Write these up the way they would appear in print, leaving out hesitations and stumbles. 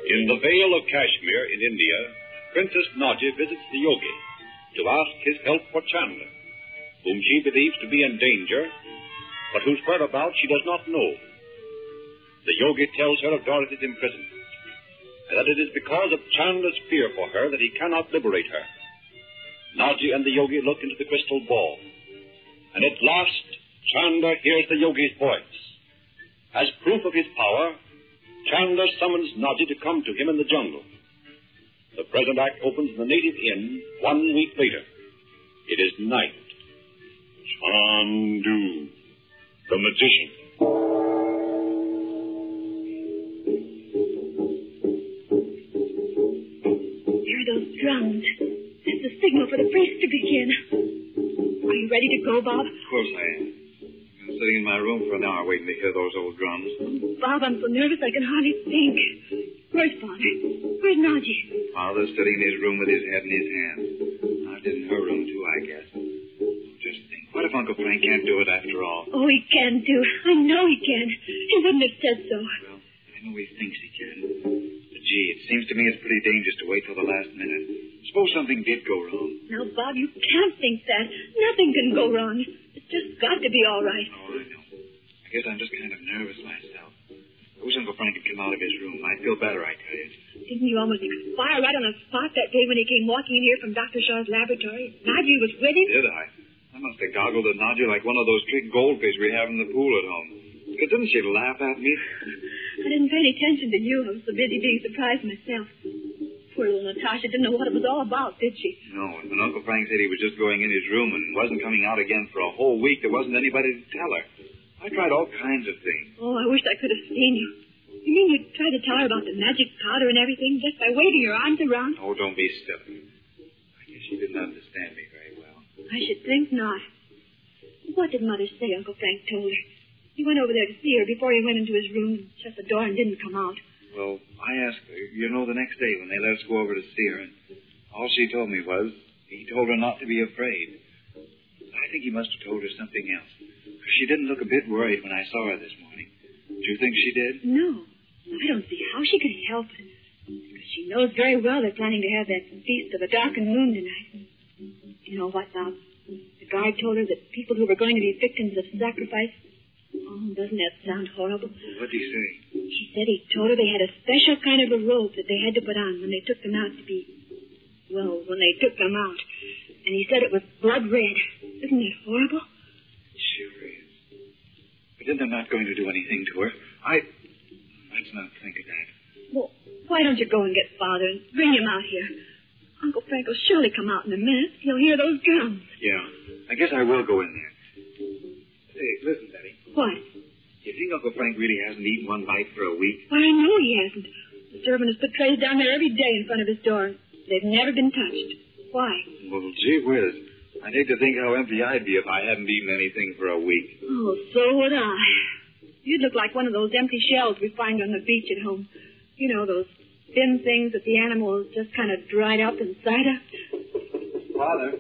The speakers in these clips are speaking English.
In the Vale of Kashmir in India, Princess Naji visits the yogi to ask his help for Chandler, whom she believes to be in danger, but whose whereabouts she does not know. The yogi tells her of Dorothy's imprisonment, and that it is because of Chandler's fear for her that he cannot liberate her. Naji and the yogi look into the crystal ball, and at last Chandler hears the yogi's voice. As proof of his power, Chandler summons Naji to come to him in the jungle. The present act opens in the native inn 1 week later. It is night. Chandu, the magician. Hear those drums. It's the signal for the priest to begin. Are you ready to go, Bob? Of course I am. I'm sitting in my room for an hour waiting to hear those old drums. Bob, I'm so nervous I can hardly think. Where's Father? Where's Naji? Father's sitting in his room with his head in his hands. Naji's in her room, too, I guess. Just think, what if Uncle Frank can't do it after all? Oh, he can do it. I know he can. He wouldn't have said so. Well, I know he thinks he can. But, gee, it seems to me it's pretty dangerous to wait till the last minute. Suppose something did go wrong. Now, Bob, you can't think that. Nothing can go wrong. It's just got to be all right. Oh, I know. I guess I'm just kind of nervous myself. Suppose Uncle Frank had come out of his room. I'd feel better, I tell you. Didn't you almost expire right on the spot that day when he came walking in here from Dr. Shaw's laboratory? Naji was with him? Did I? I must have goggled at Naji like one of those big goldfish we have in the pool at home. But didn't she laugh at me? I didn't pay any attention to you. I was so busy being surprised myself. Poor little Natasha didn't know what it was all about, did she? No, and when Uncle Frank said he was just going in his room and wasn't coming out again for a whole week, there wasn't anybody to tell her. I tried all kinds of things. Oh, I wish I could have seen you. You mean you tried to tell her about the magic powder and everything just by waving your arms around? Oh, don't be silly. I guess she didn't understand me very well. I should think not. What did Mother say Uncle Frank told her? He went over there to see her before he went into his room and shut the door and didn't come out. Well, I asked her, the next day when they let us go over to see her, and all she told me was he told her not to be afraid. I think he must have told her something else. She didn't look a bit worried when I saw her this morning. Do you think she did? No. I don't see how she could help it. She knows very well they're planning to have that feast of a darkened moon tonight. You know what, Bob? The guard told her that people who were going to be victims of sacrifice... Oh, doesn't that sound horrible? What did he say? He said he told her they had a special kind of a robe that they had to put on when they took them out to be... Well, when they took them out. And he said it was blood red. Isn't that horrible? It sure is. But then they're not going to do anything to her. Let's not think of that. Well, why don't you go and get Father and bring him out here? Uncle Frank will surely come out in a minute. He'll hear those drums. Yeah, I guess I will go in there. Say, listen, Betty. What? Do you think Uncle Frank really hasn't eaten one bite for a week? Why, I know he hasn't. The servant has put trays down there every day in front of his door. They've never been touched. Why? Well, gee whiz. I'd hate to think how empty I'd be if I hadn't eaten anything for a week. Oh, so would I. You'd look like one of those empty shells we find on the beach at home. You know, those thin things that the animals just kind of dried up inside of. Father.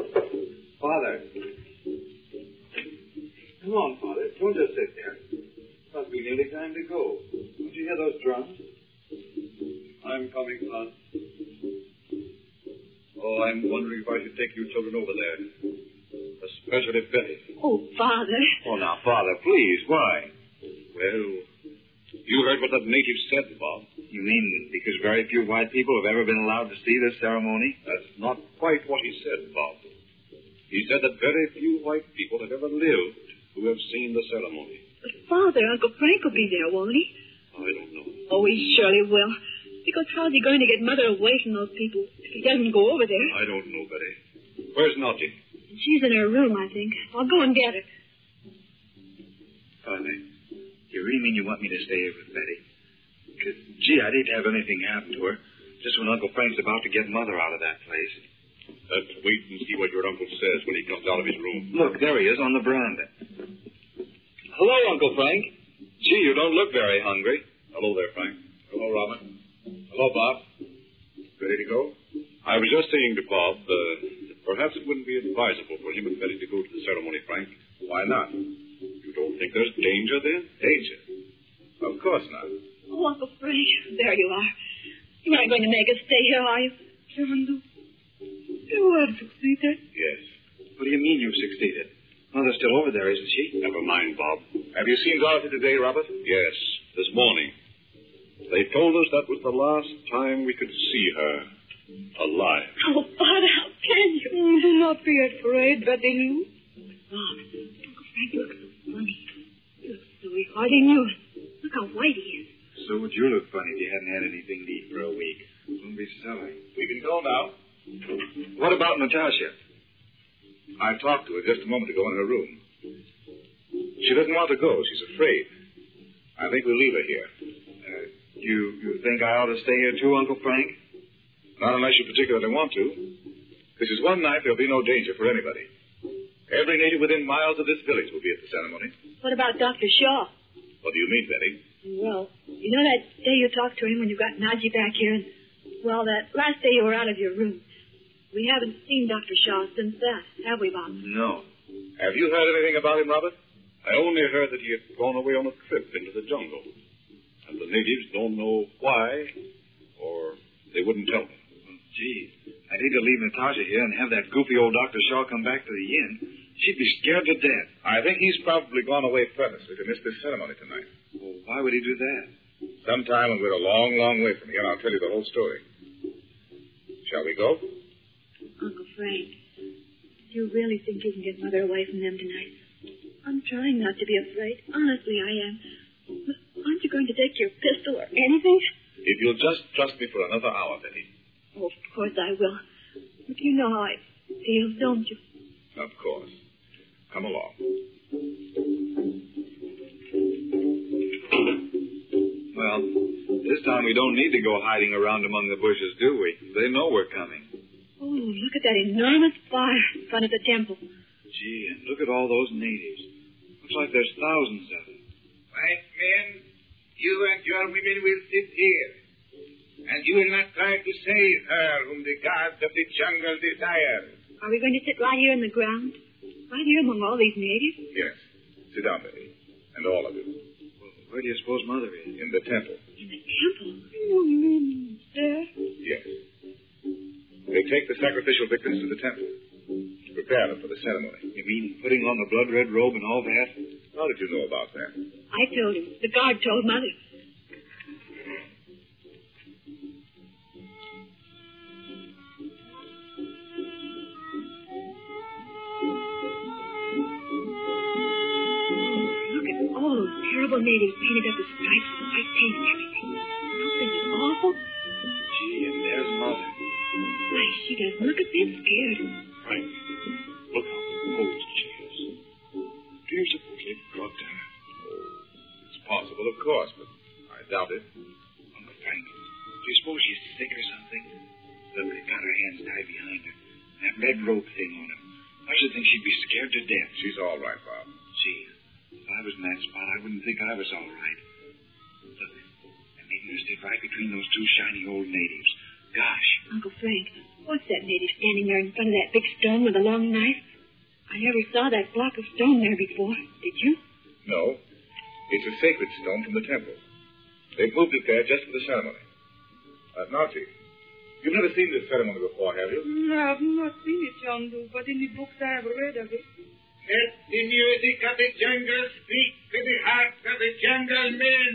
Come on, Father. Don't just sit there. Must be nearly time to go. Don't you hear those drums? I'm coming, son. Oh, I'm wondering if I should take you children over there. Especially Betty. Oh, Father. Oh, now, Father, please, why? Well, you heard what that native said, Bob. You mean because very few white people have ever been allowed to see this ceremony? That's not quite what he said, Bob. He said that very few white people have ever lived who have seen the ceremony. But, Father, Uncle Frank will be there, won't he? I don't know. Oh, he surely will. Because how's he going to get Mother away from those people if he doesn't go over there? I don't know, Betty. Where's Naji? She's in her room, I think. I'll go and get her. Father, you really mean you want me to stay here with Betty? Because, gee, I'd hate to have anything happen to her just when Uncle Frank's about to get Mother out of that place. Let's wait and see what your uncle says when he comes out of his room. Look, there he is on the veranda. Hello, Uncle Frank. Gee, you don't look very hungry. Hello there, Frank. Hello, Robin. Hello, Bob. Ready to go? I was just saying to Bob, perhaps it wouldn't be advisable for him and Betty to go to the ceremony, Frank. Why not? You don't think there's danger then? Danger? Of course not. Oh, Uncle Frank, there you are. You're not going to make us stay here, are you? John Doe, you have succeeded. Yes. What do you mean you've succeeded? Mother's still over there, isn't she? Never mind, Bob. Have you seen Dorothy today, Robert? Yes, this morning. They told us that was the last time we could see her alive. Oh, Father, how can you? Do not be afraid, Betty Lou. Bob, Uncle Frank looks so funny. He looks so hardly knew. Look how white he is. So would you look funny if you hadn't had anything to eat for a week. Don't be silly. We can go now. What about Natasha? I talked to her just a moment ago in her room. She doesn't want to go. She's afraid. I think we'll leave her here. You think I ought to stay here too, Uncle Frank? Not unless you particularly want to. This is one night there'll be no danger for anybody. Every native within miles of this village will be at the ceremony. What about Dr. Shaw? What do you mean, Betty? Well, you know that day you talked to him when you got Najee back here? And, well, that last day you were out of your room. We haven't seen Dr. Shaw since that, have we, Bob? No. Have you heard anything about him, Robert? I only heard that he had gone away on a trip into the jungle. And the natives don't know why, or they wouldn't tell me. Gee, I'd hate to leave Natasha here and have that goofy old Dr. Shaw come back to the inn. She'd be scared to death. I think he's probably gone away purposely to miss this ceremony tonight. Well, why would he do that? Sometime when we're a long, long way from here, I'll tell you the whole story. Shall we go? Uncle Frank, do you really think you can get Mother away from them tonight? I'm trying not to be afraid. Honestly, I am. But aren't you going to take your pistol or anything? If you'll just trust me for another hour, Betty. Oh, of course I will. But you know how I feel, don't you? Of course. Come along. Well, this time we don't need to go hiding around among the bushes, do we? They know we're coming. Oh, look at that enormous fire in front of the temple. Gee, and look at all those natives. Looks like there's thousands of them. White men, you and your women will sit here. And you will not try to save her whom the gods of the jungle desire. Are we going to sit right here in the ground? Right here among all these natives? Yes. Sit down, Betty. And all of you. Well, where do you suppose Mother is? In the temple. In the temple? You mean there? Yes. They take the sacrificial victims to the temple to prepare them for the ceremony. You mean putting on the blood-red robe and all that? How did you know about that? I told him. The guard told Mother. All those terrible natives painted up with stripes and white paint and everything. Don't this is awful? Gee, and there's Mother. Why, she doesn't look a bit scared. Frank, look how cold she is. Do you suppose they've drugged her? It's possible, of course, but I doubt it. Uncle Frank, do you suppose she's sick or something? Look, they've got her hands tied behind her. That red rope thing on her. I should think she'd be scared to death. She's all right, Bob. Gee, if I was in that spot, I wouldn't think I was all right. Look, and maybe you stood right between those two shiny old natives. Gosh. Uncle Frank, what's that native standing there in front of that big stone with a long knife? I never saw that block of stone there before. Did you? No. It's a sacred stone from the temple. They've moved it there just for the ceremony. Najee, you've never seen this ceremony before, have you? No, I've not seen it, John Doe, but in the books I have read of it. Let the music of the jungle speak to the hearts of the jungle men.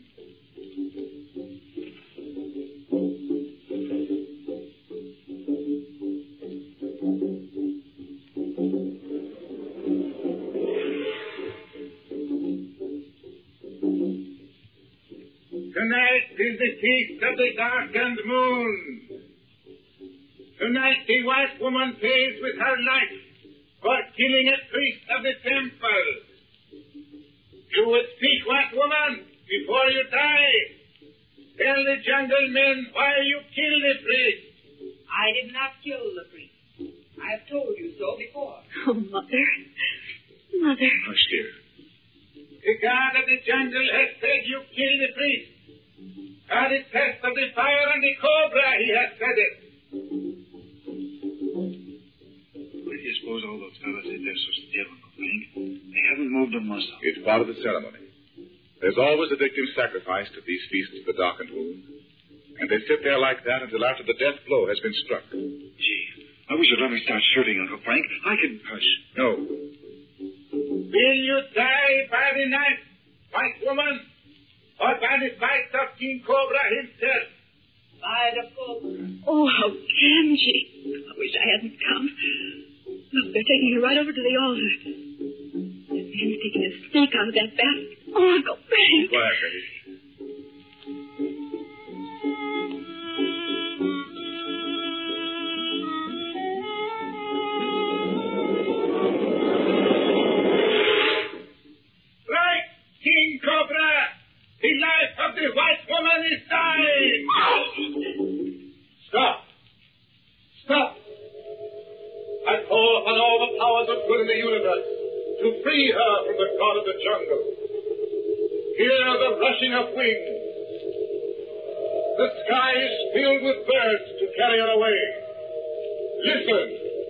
Tonight is the feast of the darkened moon. Tonight the white woman pays with her life for killing a priest of the temple. You would speak, white woman, before you die. Tell the jungle men why you killed the priest. I did not kill the priest. I have told you so before. Oh, Mother. Mother. Hush, dear. The god of the jungle has said you killed the priest. By the test of the fire and the cobra, he has said it. Where do you suppose all those fellas sit there so still, Uncle Frank? They haven't moved a muscle. It's part of the ceremony. There's always a victim sacrificed at these feasts of the darkened moon. And they sit there like that until after the death blow has been struck. Gee, I wish you'd let me start shooting, Uncle Frank. I can... Hush. No. Will you die by the knife, white woman, or by the bite of King Cobra himself? By the cobra. Oh, how can she? I wish I hadn't come. Look, they're taking her right over to the altar. That man's taking a snake out of that basket. Oh, Uncle Frank. Quiet, Betty. Right, King Cobra! The life of the white woman is dying! Stop! Stop! I call upon all the powers of good in the universe to free her from the god of the jungle. Hear the rushing of wings. The sky is filled with birds to carry her away. Listen!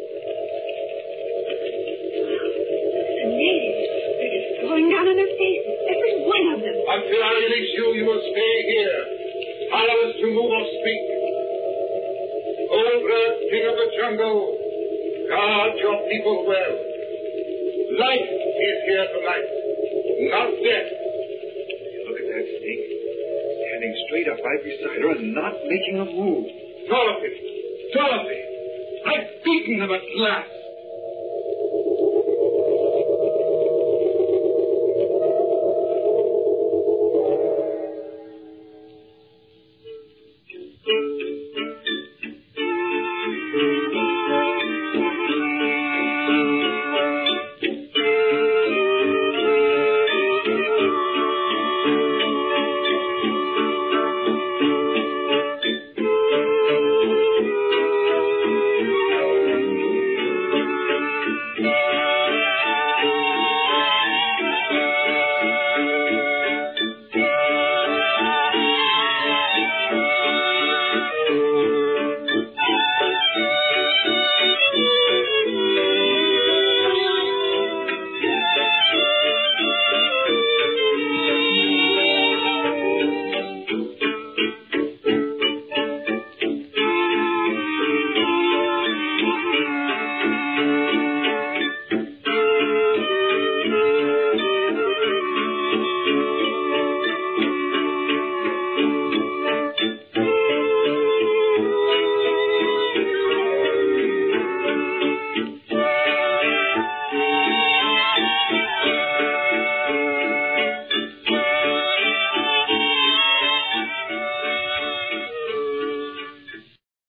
The natives, they're just going down on their faces. Every one of them. Until I release you, you will stay here, powerless to move or speak. Cobra, king of the jungle, guard your people well. Life is here tonight, not death. Look at that snake. Standing straight up right beside her and not making a move. Dorothy! Dorothy! I've beaten them at last!